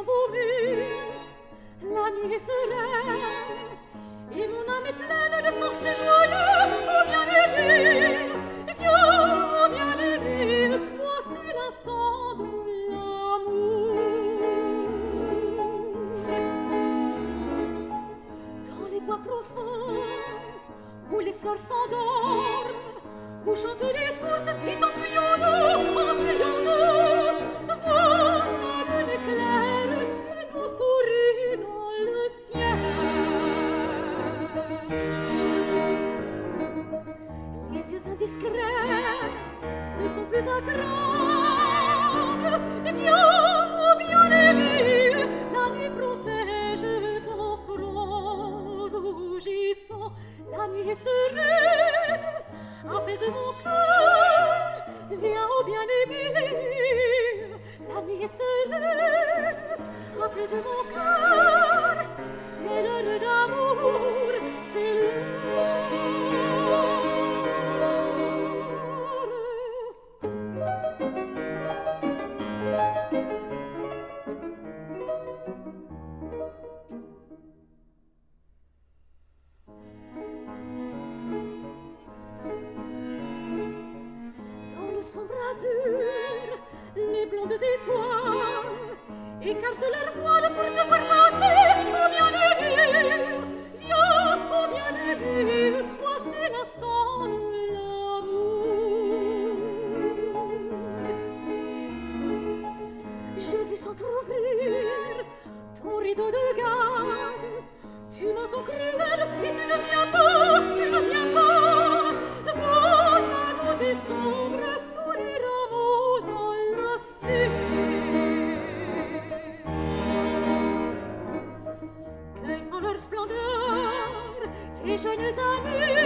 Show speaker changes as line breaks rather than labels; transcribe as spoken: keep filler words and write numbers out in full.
beau mur, la nuit est sereine, et mon âme est pleine de pensées joyeuses. Oh bien-aimé, viens, oh bien-aimé, voici l'instant de l'amour. Dans les bois profonds, où les fleurs s'endorment, où chantent les sources, vite enfuyons-nous, enfuyons-nous. Voilà la lune éclaire et nous sourit dans le ciel. Les yeux indiscrets ne sont plus à craindre. Viens, oh bien-aimé, la nuit protège ton front rougissant. La nuit est sereine, apaise mon cœur. Viens, oh bien-aimé, la nuit est sereine, apaise mon cœur. C'est l'heure d'amour, c'est sombre azur, les blondes étoiles écartent leur voile pour te voir passer. Oh bien-aimé, viens, oh bien-aimé, voici l'instant de l'amour. J'ai vu s'entrouvrir ton rideau de gaz, tu m'entends cruel et tu ne viens pas, tu ne viens pas. Voilà nous des sombres sous les rameaux enlacés. Cueille en leur splendeur tes jeunes années.